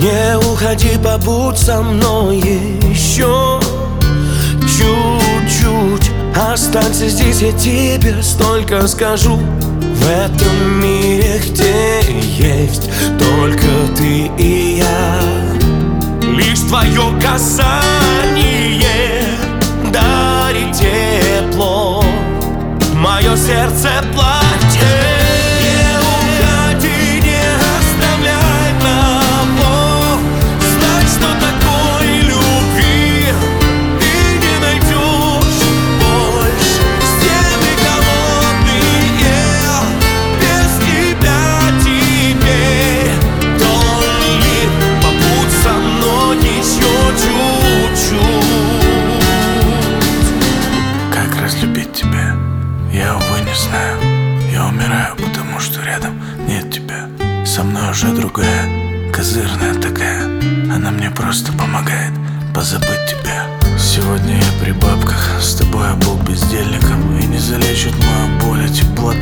Не уходи, побудь со мной еще чуть-чуть. Останься здесь, я тебе столько скажу. В этом мире, где есть только ты и я, лишь твое касание дарит тепло. Мое сердце плачет. Не уходи, не оставляй одного. Знай, что такой любви ты не найдешь больше. Стены холодные, без тебя теперь. Только побудь со мной еще чуть-чуть. Как разлюбить тебя? Я, увы, не знаю. Я умираю, потому что рядом нет тебя. Со мной уже другая, козырная такая. Она мне просто помогает позабыть тебя. Сегодня я при бабках, с тобой я был бездельником. И не залечит мою боль эти плоды